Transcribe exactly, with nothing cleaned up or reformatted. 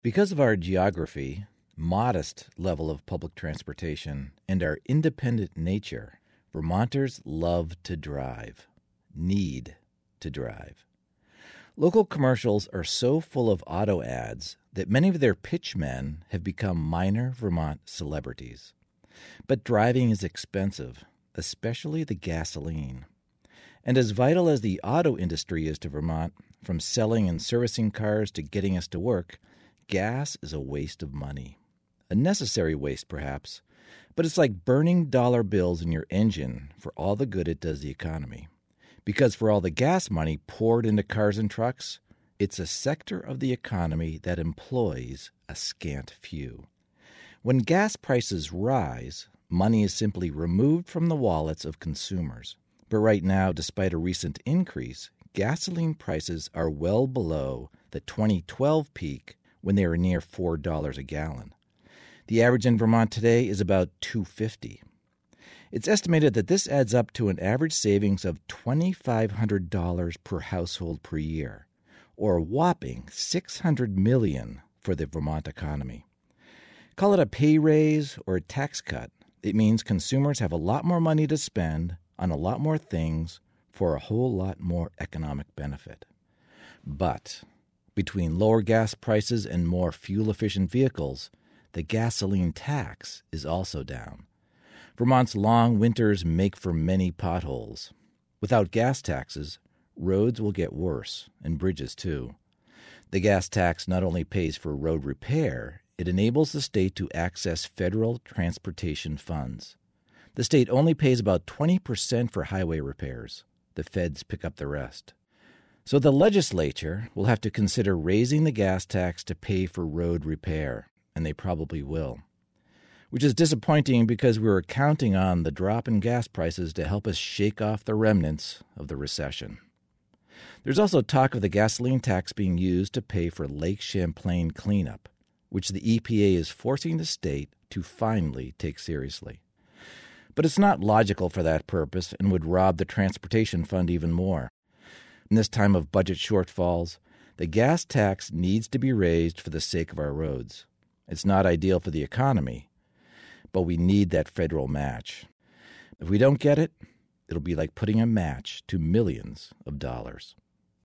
Because of our geography, modest level of public transportation, and our independent nature, Vermonters love to drive, need to drive. Local commercials are so full of auto ads that many of their pitchmen have become minor Vermont celebrities. But driving is expensive, especially the gasoline. And as vital as the auto industry is to Vermont, from selling and servicing cars to getting us to work, gas is a waste of money. A necessary waste, perhaps, but it's like burning dollar bills in your engine for all the good it does the economy. Because for all the gas money poured into cars and trucks, it's a sector of the economy that employs a scant few. When gas prices rise, money is simply removed from the wallets of consumers. But right now, despite a recent increase, gasoline prices are well below the twenty twelve peak when they were near four dollars a gallon. The average in Vermont today is about two dollars and fifty cents. It's estimated that this adds up to an average savings of two thousand five hundred dollars per household per year, or a whopping six hundred million dollars for the Vermont economy. Call it a pay raise or a tax cut. It means consumers have a lot more money to spend on a lot more things for a whole lot more economic benefit. But between lower gas prices and more fuel-efficient vehicles, the gasoline tax is also down. Vermont's long winters make for many potholes. Without gas taxes, roads will get worse, and bridges too. The gas tax not only pays for road repair, it enables the state to access federal transportation funds. The state only pays about twenty percent for highway repairs. The feds pick up the rest. So the legislature will have to consider raising the gas tax to pay for road repair, and they probably will. Which is disappointing because we were counting on the drop in gas prices to help us shake off the remnants of the recession. There's also talk of the gasoline tax being used to pay for Lake Champlain cleanup, which the E P A is forcing the state to finally take seriously. But it's not logical for that purpose and would rob the transportation fund even more. In this time of budget shortfalls, the gas tax needs to be raised for the sake of our roads. It's not ideal for the economy, but we need that federal match. If we don't get it, it'll be like putting a match to millions of dollars.